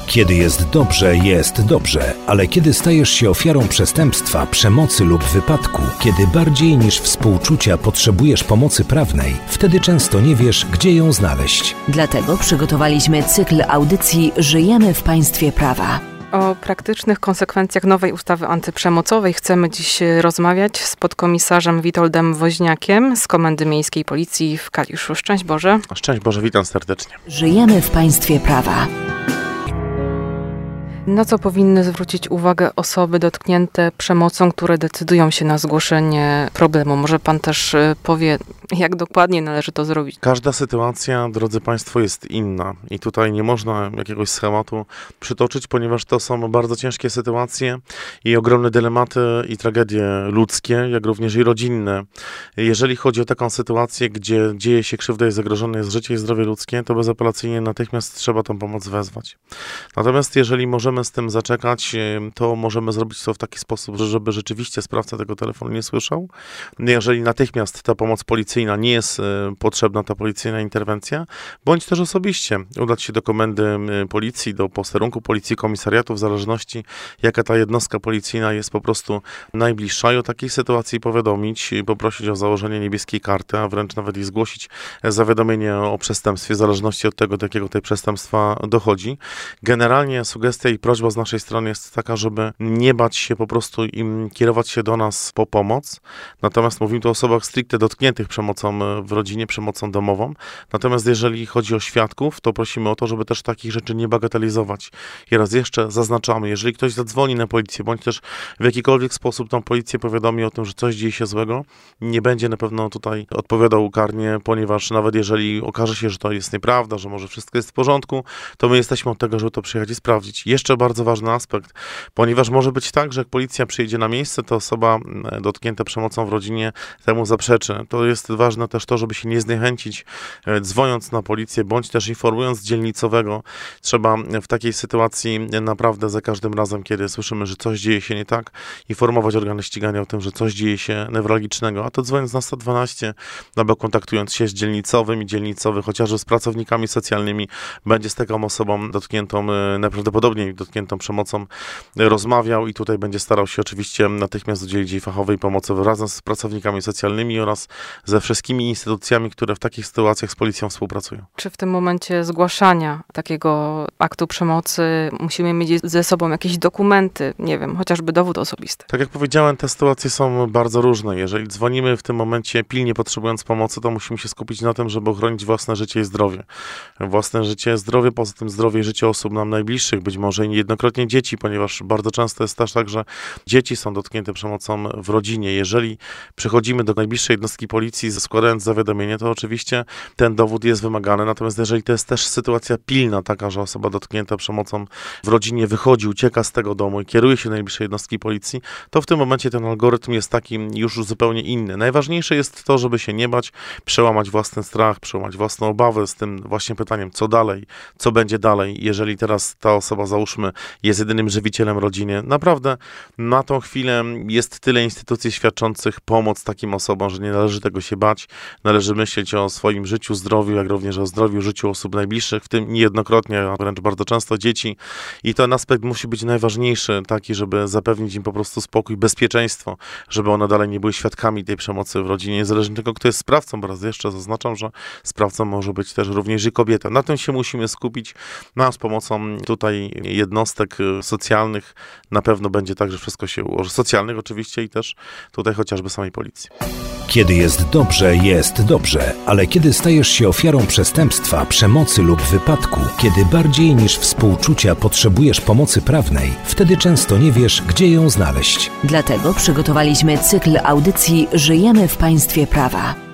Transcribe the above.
Kiedy jest dobrze, ale kiedy stajesz się ofiarą przestępstwa, przemocy lub wypadku, kiedy bardziej niż współczucia potrzebujesz pomocy prawnej, wtedy często nie wiesz, gdzie ją znaleźć. Dlatego przygotowaliśmy cykl audycji Żyjemy w państwie prawa. O praktycznych konsekwencjach nowej ustawy antyprzemocowej chcemy dziś rozmawiać z podkomisarzem Witoldem Woźniakiem z Komendy Miejskiej Policji w Kaliszu. Szczęść Boże. Szczęść Boże, witam serdecznie. Żyjemy w państwie prawa. Na co powinny zwrócić uwagę osoby dotknięte przemocą, które decydują się na zgłoszenie problemu? Może pan też powie, jak dokładnie należy to zrobić? Każda sytuacja, drodzy Państwo, jest inna i tutaj nie można jakiegoś schematu przytoczyć, ponieważ to są bardzo ciężkie sytuacje i ogromne dylematy i tragedie ludzkie, jak również i rodzinne. Jeżeli chodzi o taką sytuację, gdzie dzieje się krzywda i zagrożone jest życie i zdrowie ludzkie, to bezapelacyjnie natychmiast trzeba tą pomoc wezwać. Natomiast jeżeli możemy z tym zaczekać, to możemy zrobić to w taki sposób, żeby rzeczywiście sprawca tego telefonu nie słyszał. Jeżeli natychmiast ta pomoc policyjna nie jest potrzebna, ta policyjna interwencja, bądź też osobiście udać się do komendy policji, do posterunku policji, komisariatu, w zależności jaka ta jednostka policyjna jest po prostu najbliższa i o takiej sytuacji powiadomić, poprosić o założenie niebieskiej karty, a wręcz nawet i zgłosić zawiadomienie o przestępstwie, w zależności od tego, do jakiego tej przestępstwa dochodzi. Generalnie sugestia i prośba z naszej strony jest taka, żeby nie bać się po prostu i kierować się do nas po pomoc. Natomiast mówimy tu o osobach stricte dotkniętych przemocą w rodzinie, przemocą domową. Natomiast jeżeli chodzi o świadków, to prosimy o to, żeby też takich rzeczy nie bagatelizować. I raz jeszcze zaznaczamy, jeżeli ktoś zadzwoni na policję, bądź też w jakikolwiek sposób tą policję powiadomi o tym, że coś dzieje się złego, nie będzie na pewno tutaj odpowiadał karnie, ponieważ nawet jeżeli okaże się, że to jest nieprawda, że może wszystko jest w porządku, to my jesteśmy od tego, żeby to przyjechać i sprawdzić. Jeszcze bardzo ważny aspekt, ponieważ może być tak, że jak policja przyjedzie na miejsce, to osoba dotknięta przemocą w rodzinie temu zaprzeczy. To jest ważne też to, żeby się nie zniechęcić, dzwoniąc na policję, bądź też informując dzielnicowego. Trzeba w takiej sytuacji naprawdę za każdym razem, kiedy słyszymy, że coś dzieje się nie tak, informować organy ścigania o tym, że coś dzieje się newralgicznego, a to dzwoniąc na 112, albo kontaktując się z dzielnicowym i dzielnicowy, chociażby z pracownikami socjalnymi, będzie z taką osobą dotkniętą, najprawdopodobniej dotkniętą przemocą rozmawiał i tutaj będzie starał się oczywiście natychmiast udzielić jej fachowej pomocy razem z pracownikami socjalnymi oraz ze wszystkimi instytucjami, które w takich sytuacjach z policją współpracują. Czy w tym momencie zgłaszania takiego aktu przemocy musimy mieć ze sobą jakieś dokumenty, nie wiem, chociażby dowód osobisty? Tak jak powiedziałem, te sytuacje są bardzo różne. Jeżeli dzwonimy w tym momencie pilnie potrzebując pomocy, to musimy się skupić na tym, żeby ochronić własne życie i zdrowie. Własne życie, zdrowie, poza tym zdrowie i życie osób nam najbliższych, być może i niejednokrotnie dzieci, ponieważ bardzo często jest też tak, że dzieci są dotknięte przemocą w rodzinie. Jeżeli przychodzimy do najbliższej jednostki policji, składając zawiadomienie, to oczywiście ten dowód jest wymagany. Natomiast jeżeli to jest też sytuacja pilna, taka, że osoba dotknięta przemocą w rodzinie wychodzi, ucieka z tego domu i kieruje się do najbliższej jednostki policji, to w tym momencie ten algorytm jest taki już zupełnie inny. Najważniejsze jest to, żeby się nie bać, przełamać własny strach, przełamać własną obawę z tym właśnie pytaniem, co dalej, co będzie dalej, jeżeli teraz ta osoba, załóżmy, jest jedynym żywicielem rodziny. Naprawdę na tą chwilę jest tyle instytucji świadczących pomoc takim osobom, że nie należy tego się bać. Należy myśleć o swoim życiu, zdrowiu, jak również o zdrowiu, życiu osób najbliższych, w tym niejednokrotnie, a wręcz bardzo często dzieci. I ten aspekt musi być najważniejszy, taki, żeby zapewnić im po prostu spokój, bezpieczeństwo, żeby one dalej nie były świadkami tej przemocy w rodzinie, niezależnie od tego, kto jest sprawcą, bo raz jeszcze zaznaczam, że sprawcą może być też również i kobieta. Na tym się musimy skupić. Z pomocą tutaj jednostek socjalnych na pewno będzie tak, że wszystko się ułoży. Socjalnych oczywiście i też tutaj chociażby samej policji. Kiedy jest dobrze, ale kiedy stajesz się ofiarą przestępstwa, przemocy lub wypadku, kiedy bardziej niż współczucia potrzebujesz pomocy prawnej, wtedy często nie wiesz, gdzie ją znaleźć. Dlatego przygotowaliśmy cykl audycji Żyjemy w państwie prawa.